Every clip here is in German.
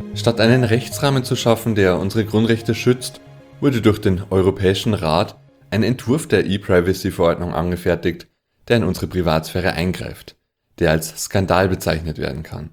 Statt einen Rechtsrahmen zu schaffen, der unsere Grundrechte schützt, wurde durch den Europäischen Rat ein Entwurf der E-Privacy-Verordnung angefertigt, der in unsere Privatsphäre eingreift, der als Skandal bezeichnet werden kann.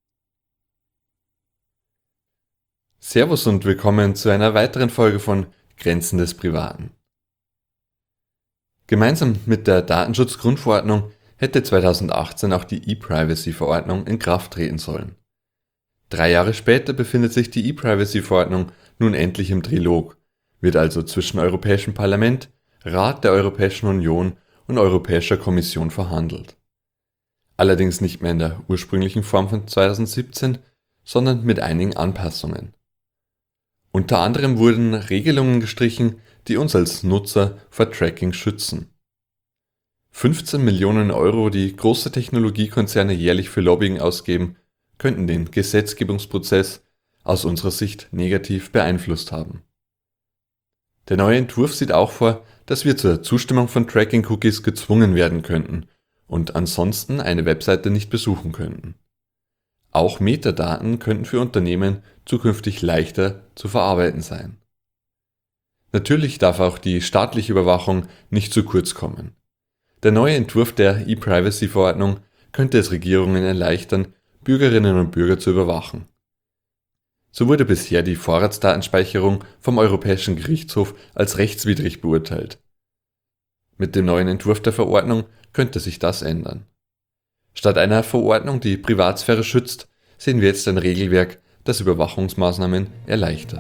Servus und willkommen zu einer weiteren Folge von Grenzen des Privaten. Gemeinsam mit der Datenschutzgrundverordnung hätte 2018 auch die E-Privacy-Verordnung in Kraft treten sollen. 3 Jahre später befindet sich die E-Privacy-Verordnung nun endlich im Trilog, wird also zwischen Europäischem Parlament, Rat der Europäischen Union und Europäischer Kommission verhandelt. Allerdings nicht mehr in der ursprünglichen Form von 2017, sondern mit einigen Anpassungen. Unter anderem wurden Regelungen gestrichen, die uns als Nutzer vor Tracking schützen. 15 Millionen Euro, die große Technologiekonzerne jährlich für Lobbying ausgeben, könnten den Gesetzgebungsprozess aus unserer Sicht negativ beeinflusst haben. Der neue Entwurf sieht auch vor, dass wir zur Zustimmung von Tracking-Cookies gezwungen werden könnten und ansonsten eine Webseite nicht besuchen könnten. Auch Metadaten könnten für Unternehmen zukünftig leichter zu verarbeiten sein. Natürlich darf auch die staatliche Überwachung nicht zu kurz kommen. Der neue Entwurf der E-Privacy-Verordnung könnte es Regierungen erleichtern, Bürgerinnen und Bürger zu überwachen. So wurde bisher die Vorratsdatenspeicherung vom Europäischen Gerichtshof als rechtswidrig beurteilt. Mit dem neuen Entwurf der Verordnung könnte sich das ändern. Statt einer Verordnung, die Privatsphäre schützt, sehen wir jetzt ein Regelwerk, das Überwachungsmaßnahmen erleichtert.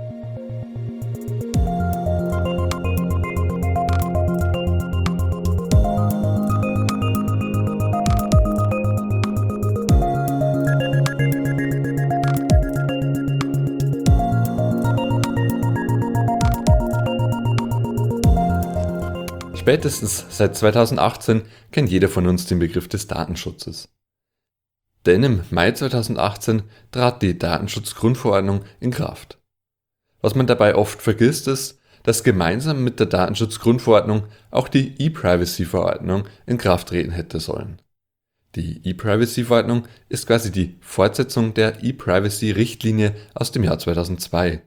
Spätestens seit 2018 kennt jeder von uns den Begriff des Datenschutzes. Denn im Mai 2018 trat die Datenschutzgrundverordnung in Kraft. Was man dabei oft vergisst ist, dass gemeinsam mit der Datenschutzgrundverordnung auch die E-Privacy-Verordnung in Kraft treten hätte sollen. Die E-Privacy-Verordnung ist quasi die Fortsetzung der E-Privacy-Richtlinie aus dem Jahr 2002.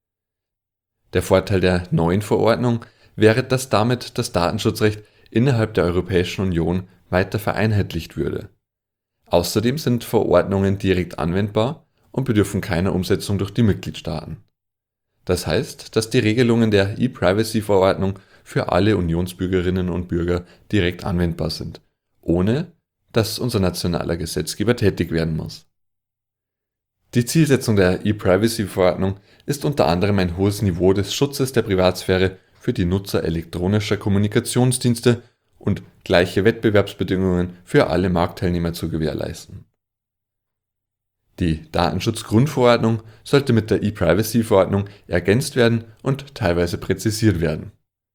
Der Vorteil der neuen Verordnung wäre, dass damit das Datenschutzrecht innerhalb der Europäischen Union weiter vereinheitlicht würde. Außerdem sind Verordnungen direkt anwendbar und bedürfen keiner Umsetzung durch die Mitgliedstaaten. Das heißt, dass die Regelungen der E-Privacy-Verordnung für alle Unionsbürgerinnen und Bürger direkt anwendbar sind, ohne dass unser nationaler Gesetzgeber tätig werden muss. Die Zielsetzung der E-Privacy-Verordnung ist unter anderem ein hohes Niveau des Schutzes der Privatsphäre für die Nutzer elektronischer Kommunikationsdienste und gleiche Wettbewerbsbedingungen für alle Marktteilnehmer zu gewährleisten. Die Datenschutzgrundverordnung sollte mit der E-Privacy-Verordnung ergänzt werden und teilweise präzisiert werden.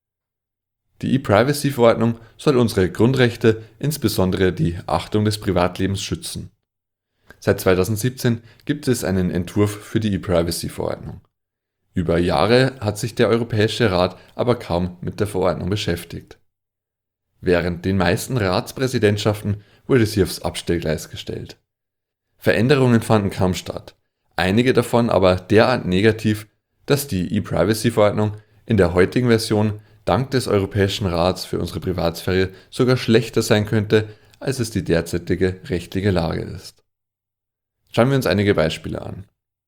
Die E-Privacy-Verordnung soll unsere Grundrechte, insbesondere die Achtung des Privatlebens, schützen. Seit 2017 gibt es einen Entwurf für die E-Privacy-Verordnung. Über Jahre hat sich der Europäische Rat aber kaum mit der Verordnung beschäftigt. Während den meisten Ratspräsidentschaften wurde sie aufs Abstellgleis gestellt. Veränderungen fanden kaum statt, einige davon aber derart negativ, dass die E-Privacy-Verordnung in der heutigen Version dank des Europäischen Rats für unsere Privatsphäre sogar schlechter sein könnte, als es die derzeitige rechtliche Lage ist. Schauen wir uns einige Beispiele an.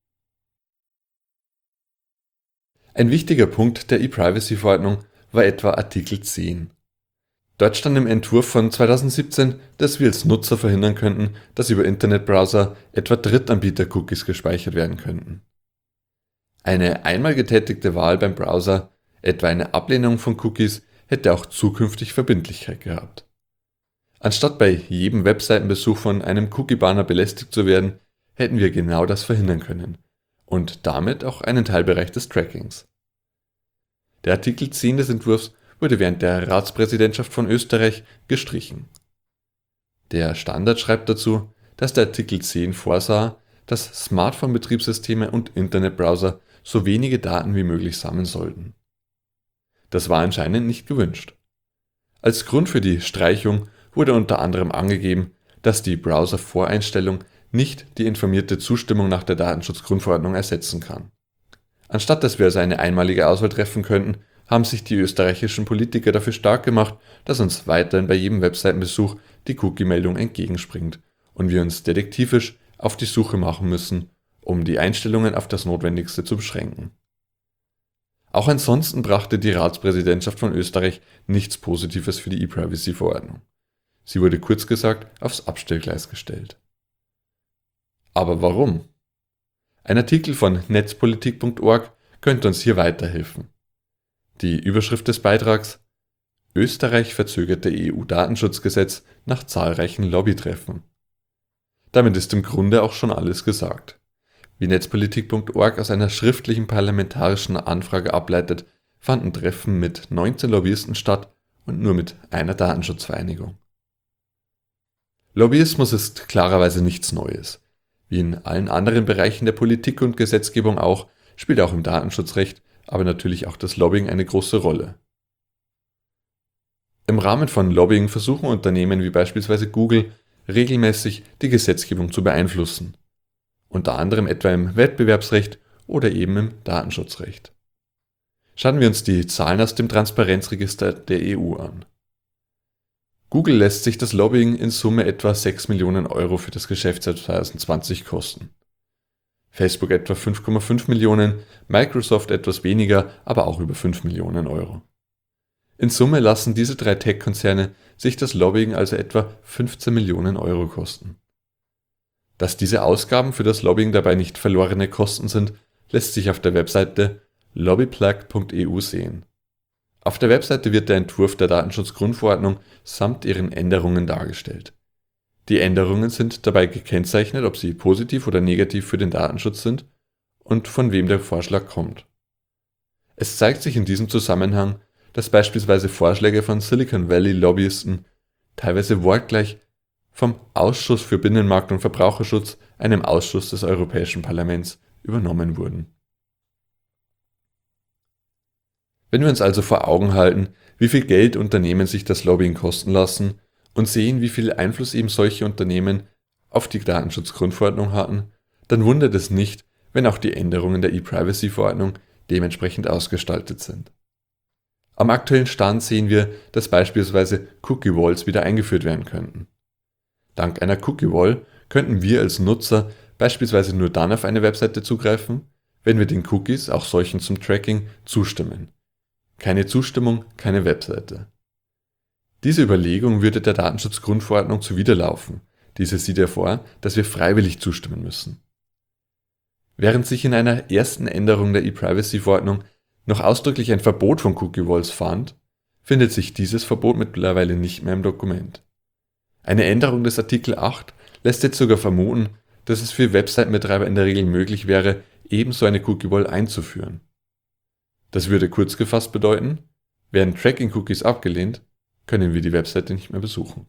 Ein wichtiger Punkt der E-Privacy-Verordnung war etwa Artikel 10. Dort stand im Entwurf von 2017, dass wir als Nutzer verhindern könnten, dass über Internetbrowser etwa Drittanbieter-Cookies gespeichert werden könnten. Eine einmal getätigte Wahl beim Browser, etwa eine Ablehnung von Cookies, hätte auch zukünftig Verbindlichkeit gehabt. Anstatt bei jedem Webseitenbesuch von einem Cookie-Banner belästigt zu werden, hätten wir genau das verhindern können und damit auch einen Teilbereich des Trackings. Der Artikel 10 des Entwurfs wurde während der Ratspräsidentschaft von Österreich gestrichen. Der Standard schreibt dazu, dass der Artikel 10 vorsah, dass Smartphone-Betriebssysteme und Internetbrowser so wenige Daten wie möglich sammeln sollten. Das war anscheinend nicht gewünscht. Als Grund für die Streichung wurde unter anderem angegeben, dass die Browser-Voreinstellung nicht die informierte Zustimmung nach der Datenschutzgrundverordnung ersetzen kann. Anstatt dass wir also eine einmalige Auswahl treffen könnten, haben sich die österreichischen Politiker dafür stark gemacht, dass uns weiterhin bei jedem Webseitenbesuch die Cookie-Meldung entgegenspringt und wir uns detektivisch auf die Suche machen müssen, um die Einstellungen auf das Notwendigste zu beschränken. Auch ansonsten brachte die Ratspräsidentschaft von Österreich nichts Positives für die E-Privacy-Verordnung. Sie wurde kurz gesagt aufs Abstellgleis gestellt. Aber warum? Ein Artikel von netzpolitik.org könnte uns hier weiterhelfen. Die Überschrift des Beitrags: Österreich verzögerte EU-Datenschutzgesetz nach zahlreichen Lobbytreffen. Damit ist im Grunde auch schon alles gesagt. Wie netzpolitik.org aus einer schriftlichen parlamentarischen Anfrage ableitet, fanden Treffen mit 19 Lobbyisten statt und nur mit einer Datenschutzvereinigung. Lobbyismus ist klarerweise nichts Neues. Wie in allen anderen Bereichen der Politik und Gesetzgebung auch, spielt auch im Datenschutzrecht, aber natürlich auch das Lobbying eine große Rolle. Im Rahmen von Lobbying versuchen Unternehmen wie beispielsweise Google regelmäßig die Gesetzgebung zu beeinflussen, unter anderem etwa im Wettbewerbsrecht oder eben im Datenschutzrecht. Schauen wir uns die Zahlen aus dem Transparenzregister der EU an. Google lässt sich das Lobbying in Summe etwa 6 Millionen Euro für das Geschäftsjahr 2020 kosten. Facebook etwa 5,5 Millionen, Microsoft etwas weniger, aber auch über 5 Millionen Euro. In Summe lassen diese 3 Tech-Konzerne sich das Lobbying also etwa 15 Millionen Euro kosten. Dass diese Ausgaben für das Lobbying dabei nicht verlorene Kosten sind, lässt sich auf der Webseite lobbyplug.eu sehen. Auf der Webseite wird der Entwurf der Datenschutzgrundverordnung samt ihren Änderungen dargestellt. Die Änderungen sind dabei gekennzeichnet, ob sie positiv oder negativ für den Datenschutz sind und von wem der Vorschlag kommt. Es zeigt sich in diesem Zusammenhang, dass beispielsweise Vorschläge von Silicon Valley Lobbyisten teilweise wortgleich vom Ausschuss für Binnenmarkt und Verbraucherschutz, einem Ausschuss des Europäischen Parlaments, übernommen wurden. Wenn wir uns also vor Augen halten, wie viel Geld Unternehmen sich das Lobbying kosten lassen und sehen, wie viel Einfluss eben solche Unternehmen auf die Datenschutzgrundverordnung hatten, dann wundert es nicht, wenn auch die Änderungen der E-Privacy-Verordnung dementsprechend ausgestaltet sind. Am aktuellen Stand sehen wir, dass beispielsweise Cookie-Walls wieder eingeführt werden könnten. Dank einer Cookie-Wall könnten wir als Nutzer beispielsweise nur dann auf eine Webseite zugreifen, wenn wir den Cookies, auch solchen zum Tracking, zustimmen. Keine Zustimmung, keine Webseite. Diese Überlegung würde der Datenschutzgrundverordnung zuwiderlaufen. Diese sieht ja vor, dass wir freiwillig zustimmen müssen. Während sich in einer ersten Änderung der E-Privacy-Verordnung noch ausdrücklich ein Verbot von Cookie-Walls fand, findet sich dieses Verbot mittlerweile nicht mehr im Dokument. Eine Änderung des Artikel 8 lässt jetzt sogar vermuten, dass es für Webseitenbetreiber in der Regel möglich wäre, ebenso eine Cookie-Wall einzuführen. Das würde kurz gefasst bedeuten, werden Tracking-Cookies abgelehnt, können wir die Webseite nicht mehr besuchen.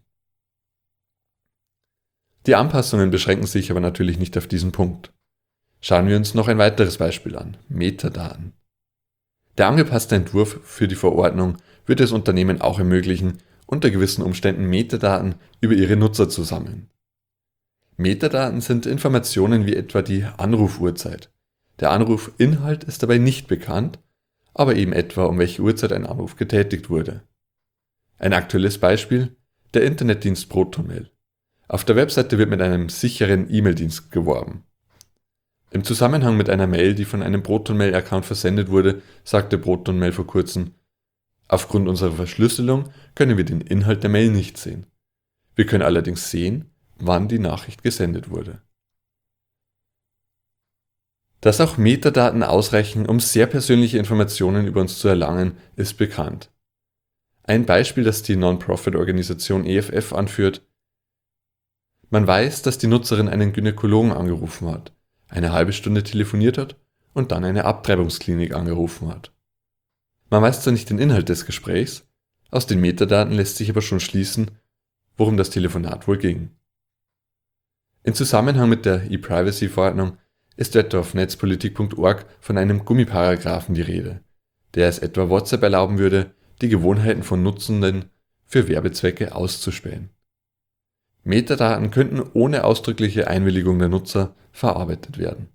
Die Anpassungen beschränken sich aber natürlich nicht auf diesen Punkt. Schauen wir uns noch ein weiteres Beispiel an: Metadaten. Der angepasste Entwurf für die Verordnung wird es Unternehmen auch ermöglichen, unter gewissen Umständen Metadaten über ihre Nutzer zu sammeln. Metadaten sind Informationen wie etwa die Anrufuhrzeit. Der Anrufinhalt ist dabei nicht bekannt, aber eben etwa um welche Uhrzeit ein Anruf getätigt wurde. Ein aktuelles Beispiel: der Internetdienst Protonmail. Auf der Webseite wird mit einem sicheren E-Mail-Dienst geworben. Im Zusammenhang mit einer Mail, die von einem Protonmail-Account versendet wurde, sagte Protonmail vor kurzem: Aufgrund unserer Verschlüsselung können wir den Inhalt der Mail nicht sehen. Wir können allerdings sehen, wann die Nachricht gesendet wurde. Dass auch Metadaten ausreichen, um sehr persönliche Informationen über uns zu erlangen, ist bekannt. Ein Beispiel, das die Non-Profit-Organisation EFF anführt: Man weiß, dass die Nutzerin einen Gynäkologen angerufen hat, eine halbe Stunde telefoniert hat und dann eine Abtreibungsklinik angerufen hat. Man weiß zwar nicht den Inhalt des Gesprächs, aus den Metadaten lässt sich aber schon schließen, worum das Telefonat wohl ging. In Zusammenhang mit der E-Privacy-Verordnung ist etwa auf netzpolitik.org von einem Gummiparagraphen die Rede, der es etwa WhatsApp erlauben würde, die Gewohnheiten von Nutzenden für Werbezwecke auszuspähen. Metadaten könnten ohne ausdrückliche Einwilligung der Nutzer verarbeitet werden.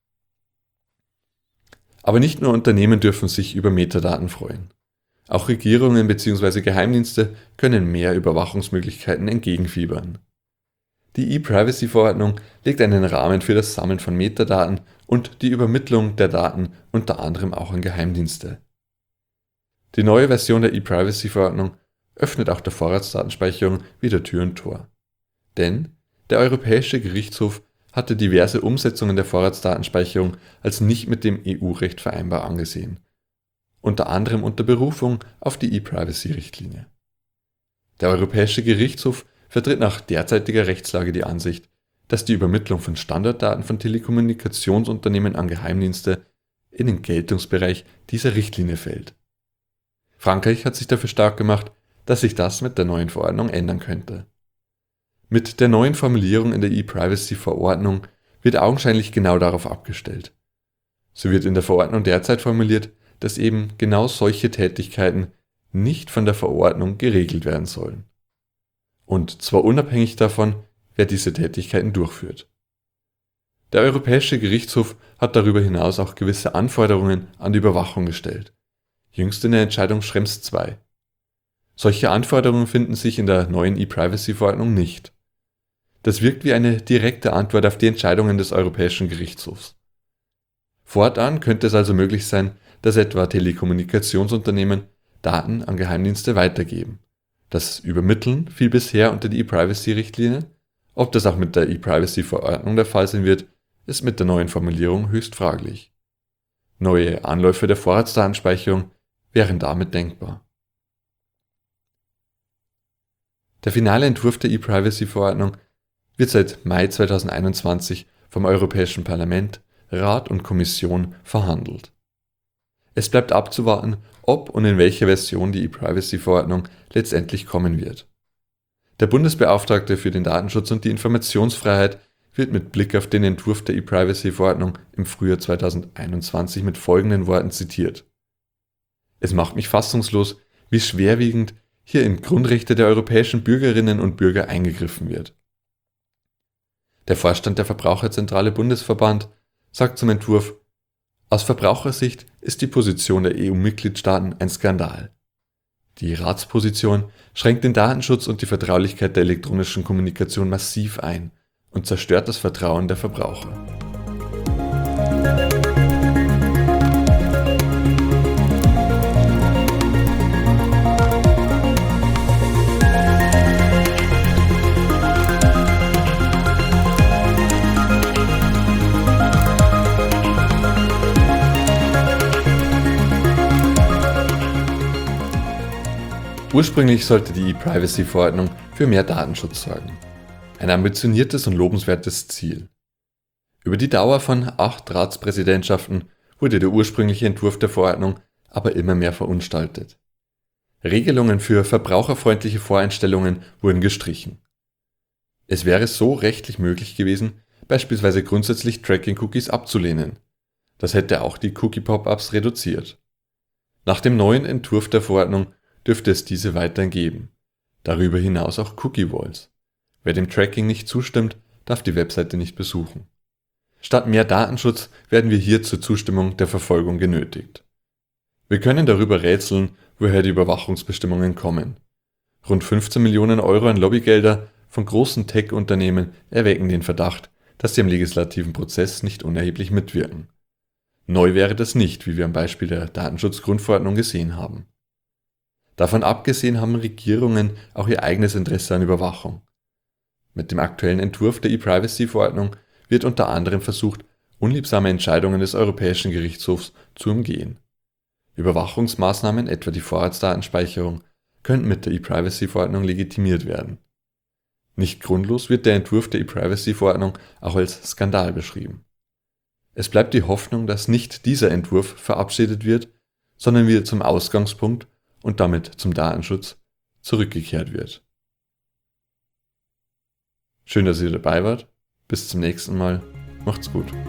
Aber nicht nur Unternehmen dürfen sich über Metadaten freuen. Auch Regierungen bzw. Geheimdienste können mehr Überwachungsmöglichkeiten entgegenfiebern. Die E-Privacy-Verordnung legt einen Rahmen für das Sammeln von Metadaten und die Übermittlung der Daten unter anderem auch an Geheimdienste. Die neue Version der E-Privacy-Verordnung öffnet auch der Vorratsdatenspeicherung wieder Tür und Tor. Denn der Europäische Gerichtshof hatte diverse Umsetzungen der Vorratsdatenspeicherung als nicht mit dem EU-Recht vereinbar angesehen, unter anderem unter Berufung auf die E-Privacy-Richtlinie. Der Europäische Gerichtshof vertritt nach derzeitiger Rechtslage die Ansicht, dass die Übermittlung von Standarddaten von Telekommunikationsunternehmen an Geheimdienste in den Geltungsbereich dieser Richtlinie fällt. Frankreich hat sich dafür stark gemacht, dass sich das mit der neuen Verordnung ändern könnte. Mit der neuen Formulierung in der E-Privacy-Verordnung wird augenscheinlich genau darauf abgestellt. So wird in der Verordnung derzeit formuliert, dass eben genau solche Tätigkeiten nicht von der Verordnung geregelt werden sollen. Und zwar unabhängig davon, wer diese Tätigkeiten durchführt. Der Europäische Gerichtshof hat darüber hinaus auch gewisse Anforderungen an die Überwachung gestellt. Jüngst in der Entscheidung Schrems II. Solche Anforderungen finden sich in der neuen E-Privacy-Verordnung nicht. Das wirkt wie eine direkte Antwort auf die Entscheidungen des Europäischen Gerichtshofs. Fortan könnte es also möglich sein, dass etwa Telekommunikationsunternehmen Daten an Geheimdienste weitergeben. Das Übermitteln fiel bisher unter die E-Privacy-Richtlinie. Ob das auch mit der E-Privacy-Verordnung der Fall sein wird, ist mit der neuen Formulierung höchst fraglich. Neue Anläufe der Vorratsdatenspeicherung wären damit denkbar. Der finale Entwurf der E-Privacy-Verordnung wird seit Mai 2021 vom Europäischen Parlament, Rat und Kommission verhandelt. Es bleibt abzuwarten, ob und in welcher Version die E-Privacy-Verordnung letztendlich kommen wird. Der Bundesbeauftragte für den Datenschutz und die Informationsfreiheit wird mit Blick auf den Entwurf der E-Privacy-Verordnung im Frühjahr 2021 mit folgenden Worten zitiert: Es macht mich fassungslos, wie schwerwiegend hier in Grundrechte der europäischen Bürgerinnen und Bürger eingegriffen wird. Der Vorstand der Verbraucherzentrale Bundesverband sagt zum Entwurf: Aus Verbrauchersicht ist die Position der EU-Mitgliedstaaten ein Skandal. Die Ratsposition schränkt den Datenschutz und die Vertraulichkeit der elektronischen Kommunikation massiv ein und zerstört das Vertrauen der Verbraucher. Ursprünglich sollte die E-Privacy-Verordnung für mehr Datenschutz sorgen. Ein ambitioniertes und lobenswertes Ziel. Über die Dauer von 8 Ratspräsidentschaften wurde der ursprüngliche Entwurf der Verordnung aber immer mehr verunstaltet. Regelungen für verbraucherfreundliche Voreinstellungen wurden gestrichen. Es wäre so rechtlich möglich gewesen, beispielsweise grundsätzlich Tracking-Cookies abzulehnen. Das hätte auch die Cookie-Pop-ups reduziert. Nach dem neuen Entwurf der Verordnung dürfte es diese weiterhin geben. Darüber hinaus auch Cookie-Walls. Wer dem Tracking nicht zustimmt, darf die Webseite nicht besuchen. Statt mehr Datenschutz werden wir hier zur Zustimmung der Verfolgung genötigt. Wir können darüber rätseln, woher die Überwachungsbestimmungen kommen. Rund 15 Millionen Euro an Lobbygelder von großen Tech-Unternehmen erwecken den Verdacht, dass sie am legislativen Prozess nicht unerheblich mitwirken. Neu wäre das nicht, wie wir am Beispiel der Datenschutzgrundverordnung gesehen haben. Davon abgesehen haben Regierungen auch ihr eigenes Interesse an Überwachung. Mit dem aktuellen Entwurf der E-Privacy-Verordnung wird unter anderem versucht, unliebsame Entscheidungen des Europäischen Gerichtshofs zu umgehen. Überwachungsmaßnahmen, etwa die Vorratsdatenspeicherung, könnten mit der E-Privacy-Verordnung legitimiert werden. Nicht grundlos wird der Entwurf der E-Privacy-Verordnung auch als Skandal beschrieben. Es bleibt die Hoffnung, dass nicht dieser Entwurf verabschiedet wird, sondern wieder zum Ausgangspunkt und damit zum Datenschutz zurückgekehrt wird. Schön, dass ihr dabei wart. Bis zum nächsten Mal. Macht's gut.